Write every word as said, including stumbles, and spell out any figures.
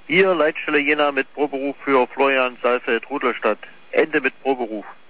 Hier Leitstelle Jena mit Proberuf für Florian Saalfeld, Rudolstadt. Ende mit Proberuf.